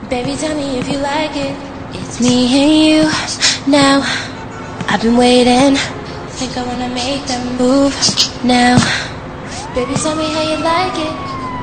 Baby, tell me if you like it. It's me and you now. I've been waiting. Think I wanna make that move now. Baby, tell me how you like it.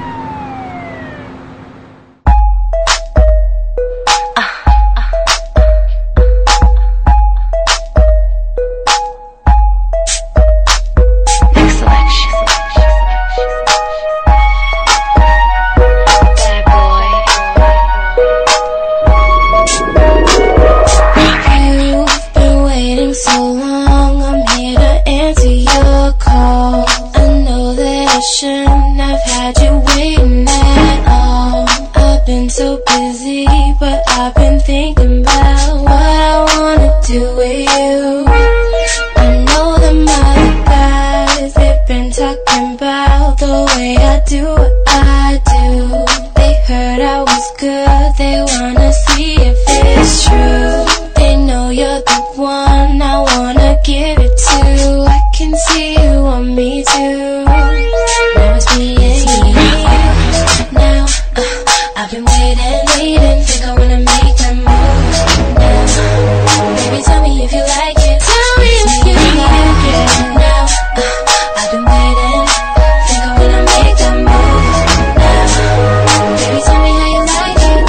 So long, I'm here to answer your call. I know that I shouldn't have had you waiting at all. I've been so busy, but I've been thinking about what I wanna do with you. I know that my guys, they've been talking about the way I do what I do. They heard I was good, they wanna see if it's true. They know you're the one I wanna give it to. I can see you want me too. Now it's me and you. Now, I've been waiting. Think I wanna make that move now. Baby, tell me if you like it. Tell me if you like it. Now, I've been waiting. Think I wanna make that move now. Baby, tell me how you like it.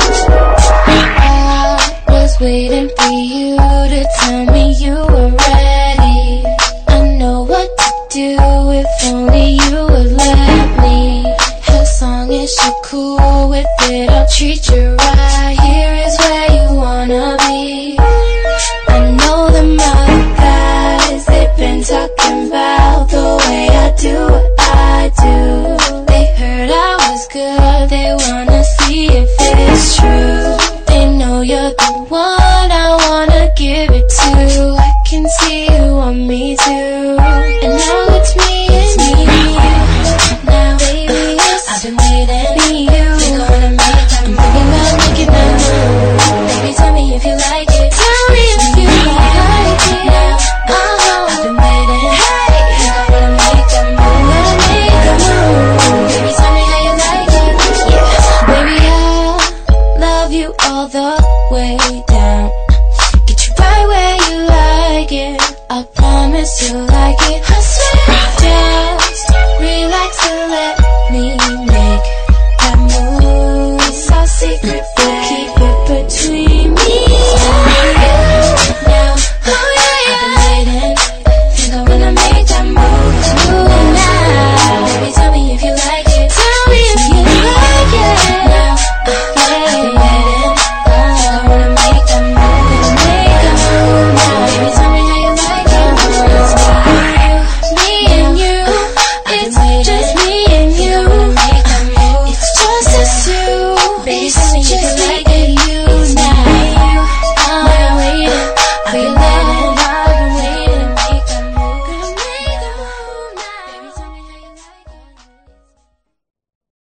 I was waiting for you to tell me you were ready. I know what to do if only you would let me. As long as you're cool with it, I'll treat you right. Here is where you wanna be. I know that my guys, they've been talking about the way I do what I do. They heard I was good, they wanna see if it's true. They know you're the one I wanna give it to. I can see you want me too. And now it's me and you. Now, baby, I've been waiting. Me and you. Think I wanna make that move. I'm thinking about making that move. Baby, tell me if you like it. Tell me if you like it. Now, I've been waiting. Hey, think I wanna make that move. Make that move. Baby, tell me how you like it. Yeah, baby, I'll love you all the way down. Get you right where you like it. I promise you like it. I swear, just relax and let